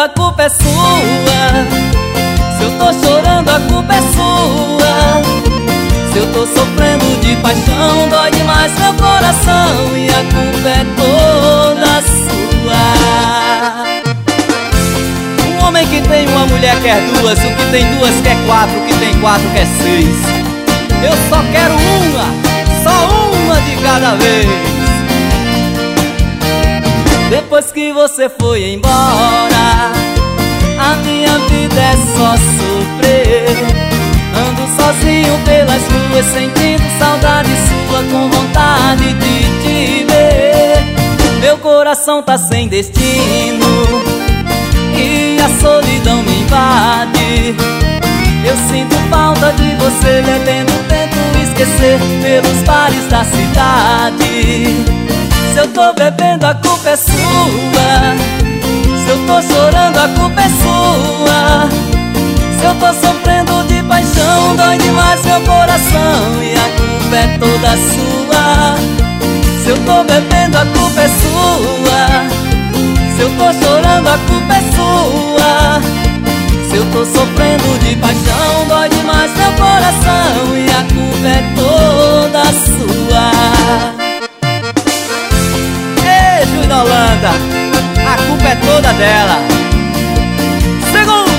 a culpa é sua. Se eu tô chorando, a culpa é sua. Se eu tô sofrendo de paixão, dói demais meu coração, e a culpa é toda sua. Um homem que tem uma mulher quer duas, o que tem duas quer quatro, o que tem quatro quer seis. Eu só quero uma, só uma de cada vez. Depois que você foi embora, a minha vida é só sofrer. Ando sozinho pelas ruas, sentindo saudade sua, com vontade de te ver. Meu coração tá sem destino e a solidão me invade. Eu sinto falta de você, bebendo, tento esquecer pelos bares da cidade. Se eu tô bebendo, a culpa é sua. Se eu tô chorando, a culpa é sua. Se eu tô sofrendo de paixão, dói demais meu coração, e a culpa é toda sua. Se eu tô bebendo, a culpa é sua. Se eu tô chorando, a culpa é sua. Se eu tô sofrendo de paixão, dói demais meu coração, e a culpa é toda sua. Ei, Júnior Holanda, a culpa é toda dela. Segunda.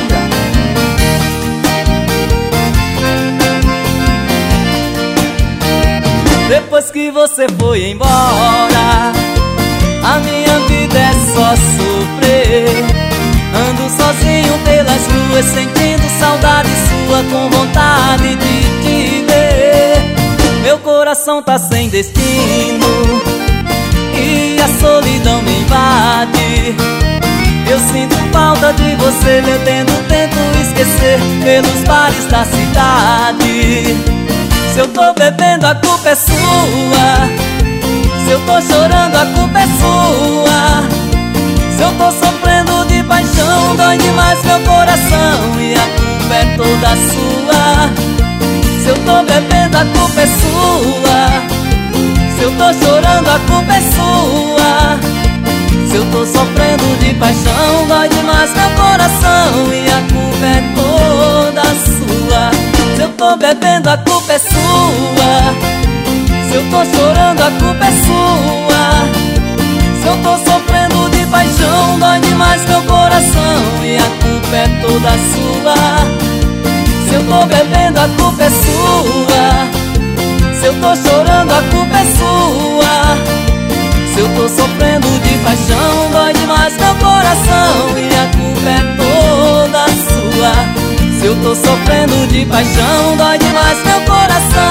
Depois que você foi embora, a minha vida é só sofrer. Ando sozinho pelas ruas, sentindo saudade sua, com vontade de te ver. Meu coração tá sem destino e a solidão me invade. Eu sinto falta de você, bebendo, tento esquecer pelos bares da cidade. Se eu tô bebendo, a culpa é sua. Se eu tô chorando, a culpa é sua. Se eu tô sofrendo de paixão, dói demais meu coração, e a culpa é toda sua. Se eu tô bebendo, a culpa é sua. Se eu tô chorando, a culpa é sua. Se eu tô sofrendo de paixão, dói demais meu coração, e a culpa é toda sua. Se eu tô bebendo, a culpa é sua. Se eu tô chorando, a culpa é sua. Se eu tô sofrendo de paixão, dói demais meu coração, e a culpa é toda sua. Se eu tô bebendo, a culpa é sua. Se eu tô chorando, a culpa é sua. Se eu tô sofrendo de paixão, dói demais meu coração, e a culpa é toda sua. Se eu tô sofrendo de paixão, dói demais meu coração.